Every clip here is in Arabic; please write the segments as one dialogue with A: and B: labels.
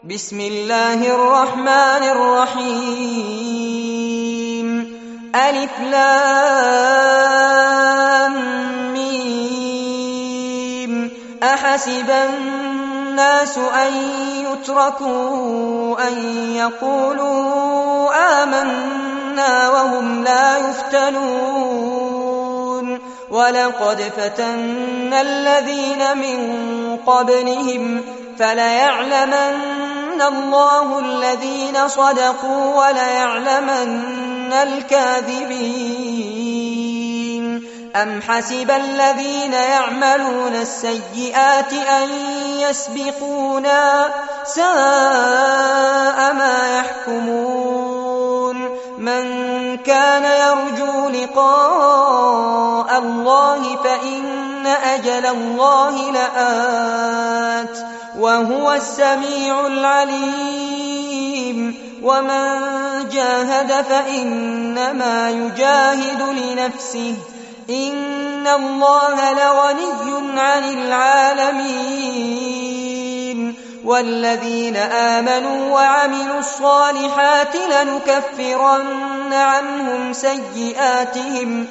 A: بسم الله الرحمن الرحيم. ألف لام ميم. أحسب الناس أن يتركوا أن يقولوا آمنا وهم لا يفتنون ولقد فتنا الذين من قبلهم فليعلمن الله الذين صدقوا وليعلمن الكاذبين. أم حسب الذين يعملون السيئات أن يسبقونا ساء ما يحكمون. من كان يرجو لقاء الله فإن أجل الله لآت وهو السميع العليم. ومن جاهد فإنما يجاهد لنفسه إن الله لغني عن العالمين. والذين آمنوا وعملوا الصالحات لنكفرن عنهم سيئاتهم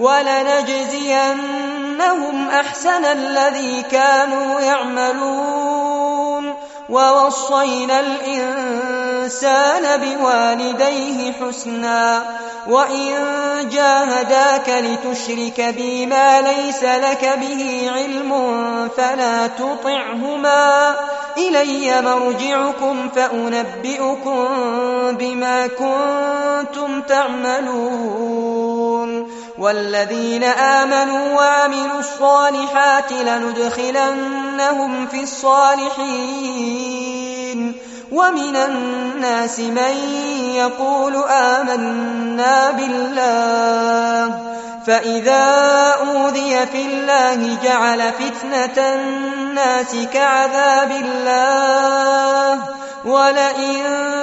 A: ولنجزينهم أحسن الذي كانوا يعملون. ووصينا الإنسان بوالديه حسنا وإن جاهداك لتشرك بي ما ليس لك به علم فلا تطعهما إلي مرجعكم فأنبئكم بما كنتم تعملون. والذين آمنوا وعملوا الصالحات لندخلنهم في الصالحين. ومن الناس من يقول آمنا بالله فإذا أوذي في الله جعل فتنة الناس كعذاب الله ولئن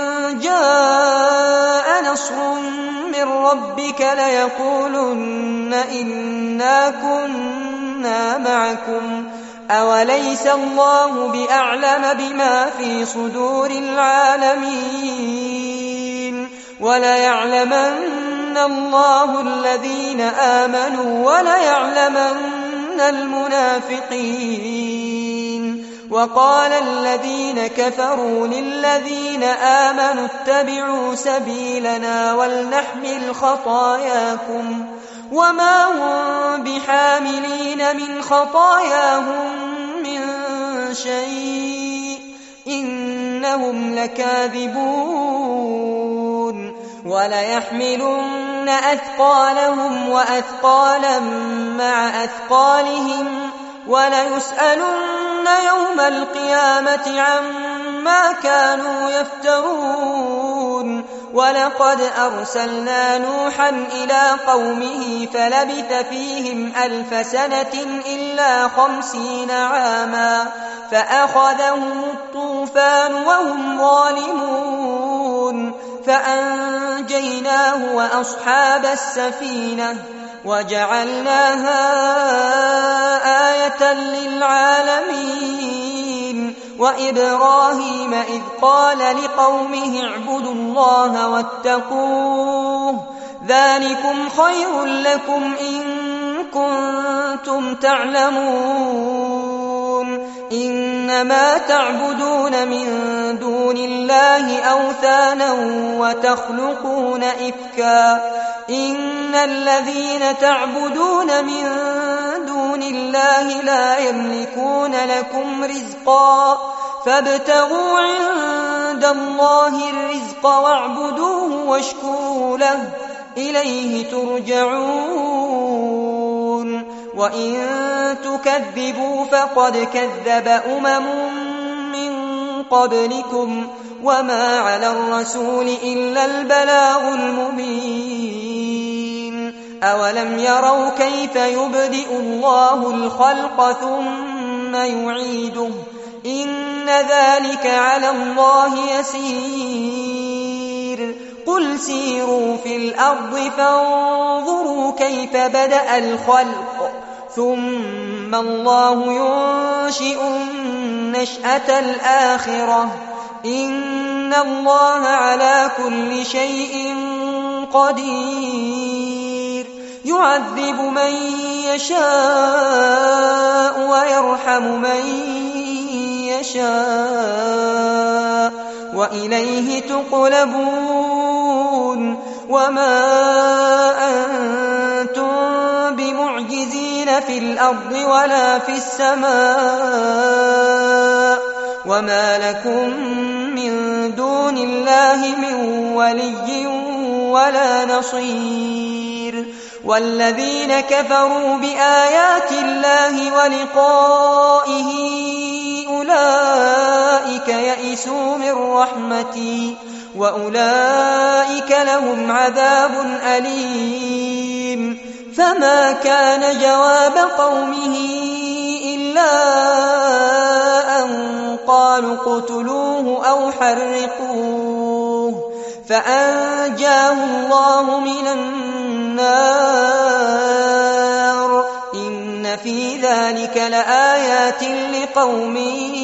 A: جاء نصر من ربك ليقولن إنا كنا معكم أوليس الله بأعلم بما في صدور العالمين. وليعلمن الله الذين آمنوا وليعلمن المنافقين. وقال الذين كفروا للذين آمنوا اتبعوا سبيلنا ولنحمل خطاياكم وما هم بحاملين من خطاياهم من شيء إنهم لكاذبون. وليحملن أثقالهم وأثقالا مع أثقالهم وليسألن يوم القيامة عما كانوا يفترون. ولقد أرسلنا نوحا إلى قومه فلبث فيهم 1000 سنة إلا 50 عاما فأخذهم الطوفان وهم ظالمون فأنجيناه وأصحاب السفينة وجعلناها آية للعالمين. وإبراهيم إذ قال لقومه اعبدوا الله واتقوه ذلكم خير لكم إن كنتم تعلمون. إنما تعبدون من دون الله أوثانا وتخلقون إفكا إن الذين تعبدون من دون الله لا يملكون لكم رزقا فابتغوا عند الله الرزق واعبدوه واشكروا له إليه ترجعون. وإن تكذبوا فقد كذب من قبلكم وما على الرسول إلا البلاغ المبين. أولم يروا كيف يبدئ الله الخلق ثم يعيده إن ذلك على الله يسير. قل سيروا في الأرض فانظروا كيف بدأ الخلق ثم الله ينشئ النشأة الآخرة إن الله على كل شيء قدير يعذب من يشاء ويرحم من يشاء وإليه تقلبون وما أنتم بمعجزين في الأرض ولا في السماء وما لكم من دون الله من ولي ولا نصير والذين كفروا بآيات الله ولقائه أولئك يئسوا من رحمتي وأولئك لهم عذاب أليم فما كان جواب قومه إلا أن قالوا اقتلوه أو حرقوه فأنجاه الله من النار إن في ذلك لآيات لقوم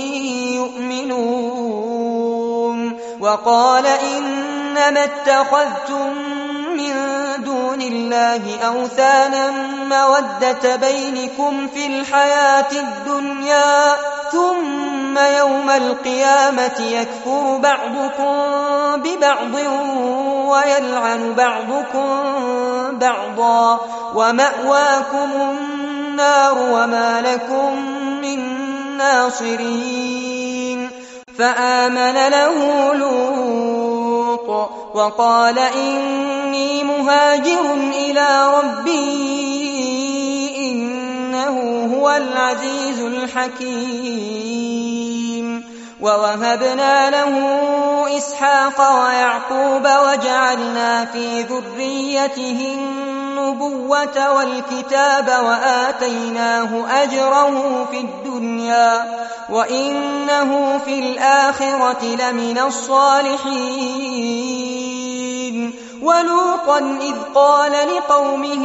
A: يؤمنون وقال إنما اتخذتم من دون الله أوثانا مودة بينكم في الحياة الدنيا ثم يوم القيامة يكفر بعضكم ببعض ويلعن بعضكم بعضا ومأواكم النار وما لكم من ناصرين فآمن له لوط وقال إني مهاجر إلى ربي إنه هو العزيز الحكيم ووهبنا له إسحاق ويعقوب وجعلنا في ذريته النبوة والكتاب وآتيناه أجره في الدنيا وإنه في الآخرة لمن الصالحين ولوطا إذ قال لقومه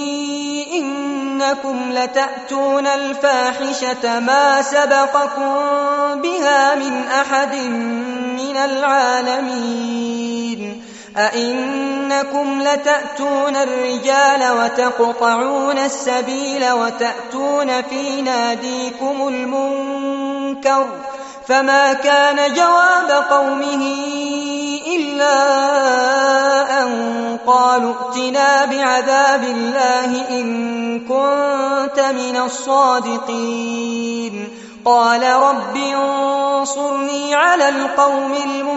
A: إنكم لتأتون الفاحشة ما سبقكم بها من أحد من العالمين أئنكم لتأتون الرجال وتقطعون السبيل وتأتون في ناديكم المنكر فما كان جواب قومه إلا أن قالوا ائتنا بعذاب الله إن كنت من الصادقين قال رب انصرني على القوم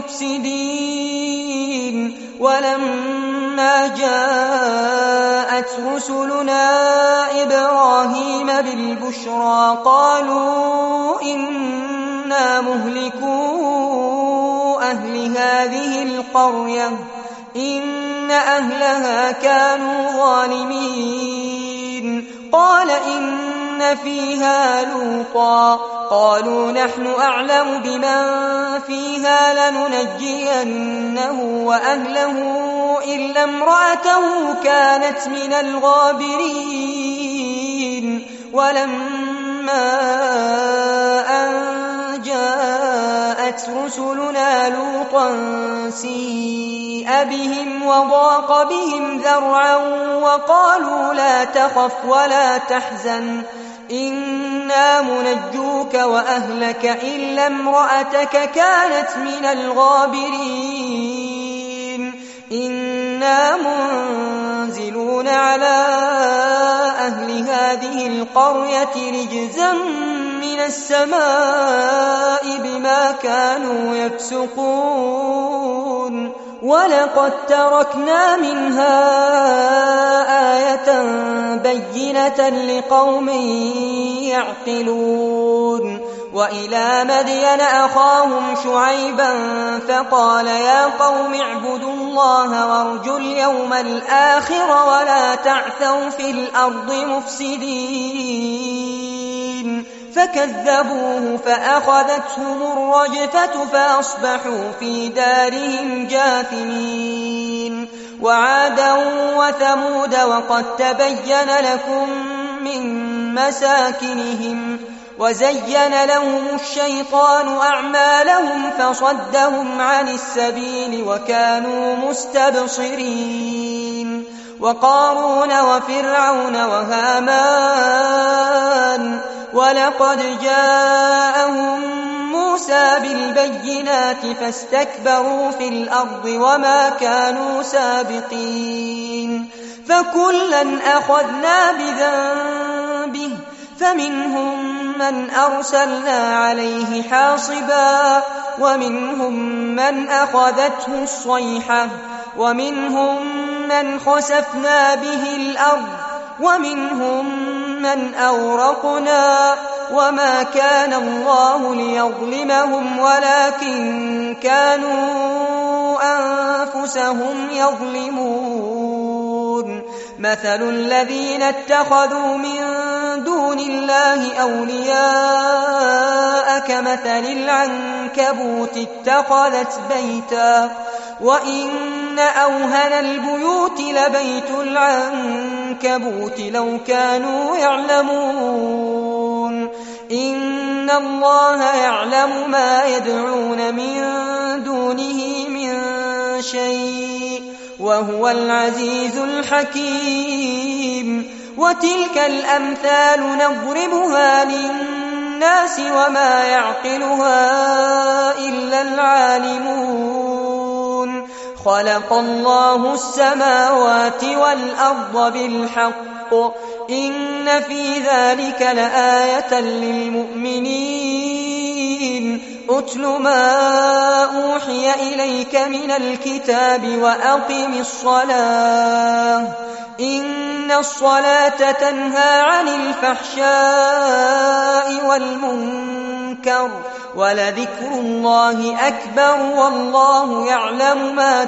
A: المفسدين ولما جاءت رسلنا إبراهيم بالبشرى قالوا إنا مهلكو أهل هذه القرية إن أهلها كانوا ظالمين قال إن فيها لوطا قالوا نحن أعلم بمن فيها لننجينه وأهله إلا امرأته كانت من الغابرين ولما أن جاءت رسلنا لوطا سيء بهم وضاق بهم ذرعا وقالوا لا تخف ولا تحزن إنا منجوك وأهلك إلا امرأتك كانت من الغابرين إنا منزلون على أهل هذه القرية رجزا من السماء بما كانوا يفسقون ولقد تركنا منها آية بينة لقوم يعقلون وإلى مدين أخاهم شعيبا فقال يا قوم اعبدوا الله وارجوا اليوم الآخر ولا تعثوا في الأرض مفسدين فكذبوه فأخذتهم الرجفة فأصبحوا في دارهم جاثمين وعادا وثمود وقد تبين لكم من مساكنهم وزين لهم الشيطان أعمالهم فصدهم عن السبيل وكانوا مستبصرين وقارون وفرعون وهامان ولقد جاءهم موسى بالبينات فاستكبروا في الأرض وما كانوا سابقين فكلا أخذنا بذنبه فمنهم من أرسلنا عليه حاصبا ومنهم من أخذته الصيحة ومنهم من خسفنا به الأرض ومنهم من أورقنا وما كان الله ليظلمهم ولكن كانوا أنفسهم يظلمون مثل الذين اتخذوا من دون الله أولياء كمثل العنكبوت اتخذت بيتا وإن أوهن البيوت لبيت العنكبوت لو كانوا يعلمون إن الله يعلم ما يدعون من دونه من شيء وهو العزيز الحكيم وتلك الأمثال نضربها للناس وما يعقلها إلا العالمون خلق الله السماوات والأرض بالحق إن في ذلك لآية للمؤمنين أتل ما أوحي إليك من الكتاب وأقم الصلاة إن الصلاة تنهى عن الفحشاء والمنكر ولذكر الله أكبر والله يعلم ما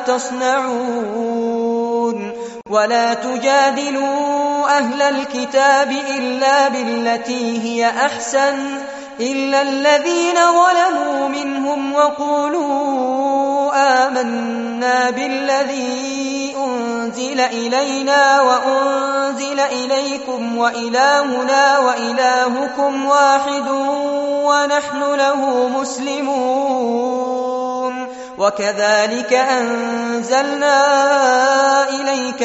A: تصنعون ولا تجادلوا أهل الكتاب إلا بالتي هي أحسن إلا الذين ظلموا منهم وقولوا آمنا بالذي أنزل إلينا وأنزل إليكم وإلهنا وإلهكم واحد ونحن له مسلمون وكذلك أنزلنا إليك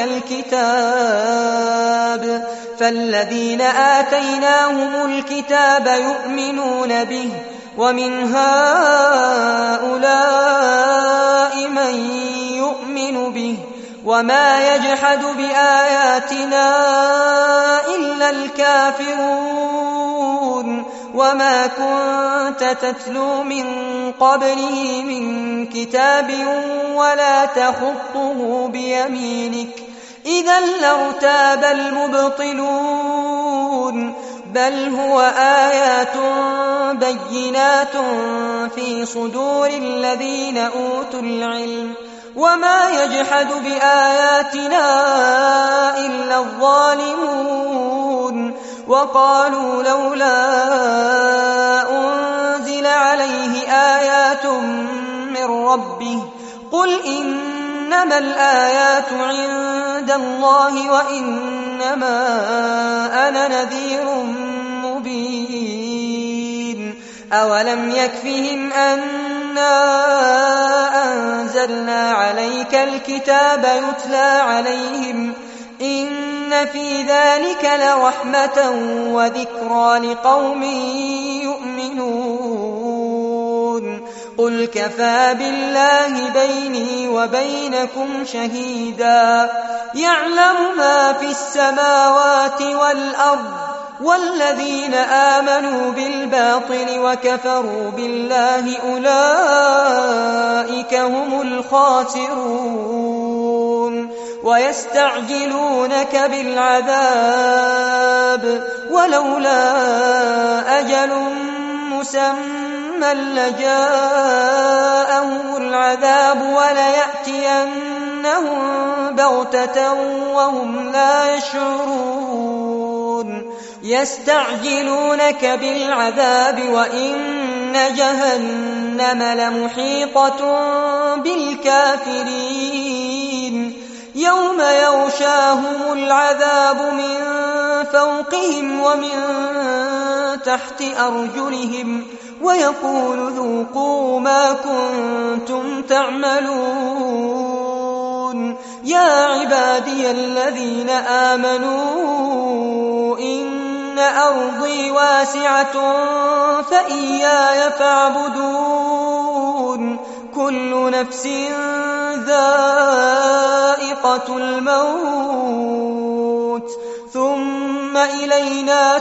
A: الكتاب فالذين آتيناهم الكتاب يؤمنون به ومن هؤلاء من يؤمن به وما يجحد بآياتنا إلا الكافرون وما كنت تتلو من قبله من كتاب ولا تخطه بيمينك إذا لارتاب المبطلون بل هو آيات بينات في صدور الذين أوتوا العلم وما يجحد بآياتنا إلا الظالمون وقالوا لولا أنزل عليه آيات من ربه قل إنما الآيات عند الله وإنما أنا نذير مبين أولم يكفهم أنا أنزلنا عليك الكتاب يتلى عليهم إن في ذلك لرحمة وذكرى لقوم يؤمنون قل كفى بالله بيني وبينكم شهيدا يعلم ما في السماوات والأرض والذين آمنوا بالباطل وكفروا بالله أولئك هم الخاسرون ويستعجلونك بالعذاب ولولا أجل مسمى لجاءهم العذاب وليأتينهم بغتة وهم لا يشعرون يستعجلونك بالعذاب وإن جهنم لمحيطة بالكافرين يوم يغشاهم العذاب من فوقهم ومن تحت أرجلهم ويقول ذوقوا ما كنتم تعملون. يا عبادي الذين آمنوا إن أرضي واسعة فإياي فاعبدون. كل نفس ذائقة الموت ثم إلينا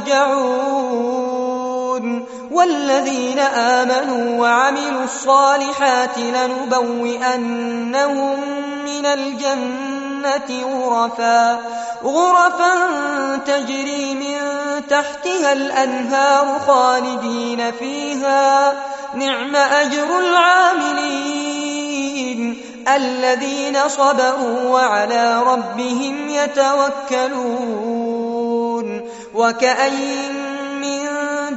A: ترجعون. والذين آمنوا وعملوا الصالحات لنبوئنهم من الجنة غرفا تجري من تحتها الأنهار خالدين فيها. نعم أجر العاملين الذين صبروا وعلى ربهم يتوكلون. وكأين من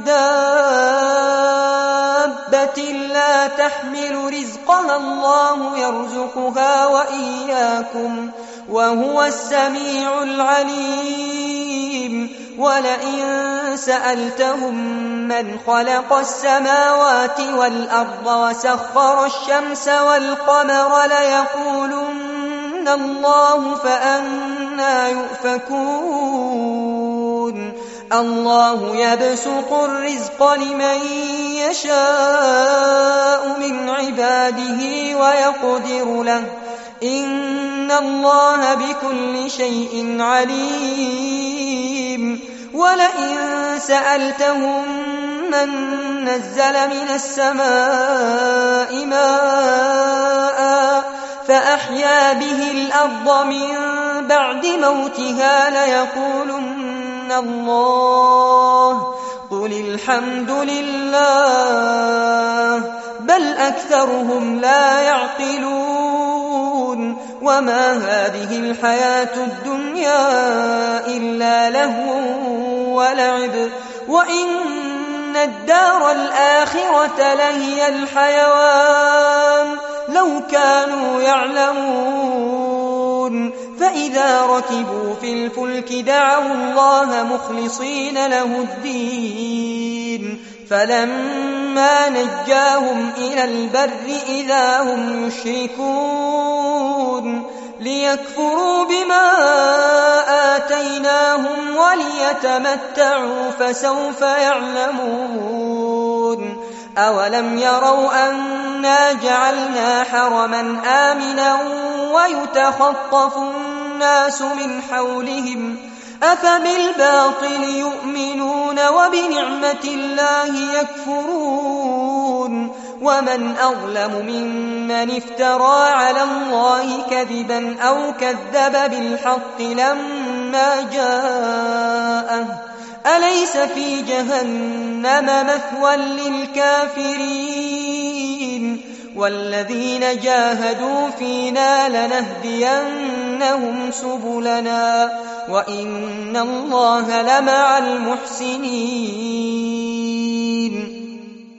A: دابة لا تحمل رزقها الله يرزقها وإياكم وهو السميع العليم. ولئن سألتهم من خلق السماوات والأرض وسخر الشمس والقمر ليقولن الله فأنى يؤفكون. الله يبسط الرزق لمن يشاء من عباده ويقدر له إن الله بكل شيء عليم. ولئن سألتهم من نزل من السماء ماء فأحيا به الأرض من بعد موتها ليقولن الله قل الحمد لله بل أكثرهم لا يعقلون. وما هذه الحياة الدنيا إلا لهو ولعب وإن الدار الآخرة لهي الحيوان لو كانوا يعلمون. فإذا ركبوا في الفلك دعوا الله مخلصين له الدين فلما نجاهم إلى البر إذا هم يشركون. ليكفروا بما آتيناهم وليتمتعوا فسوف يعلمون. أولم يروا أنا جعلنا حرما آمنا ويتخطف الناس من حولهم أفبالباطل يؤمنون وبنعمة الله يكفرون. ومن أظلم ممن افترى على الله كذبا أو كذب بالحق لما جاءه أليس في جهنم مثوى للكافرين. والذين جاهدوا فينا لنهدينهم سبلنا وإن الله لمع المحسنين.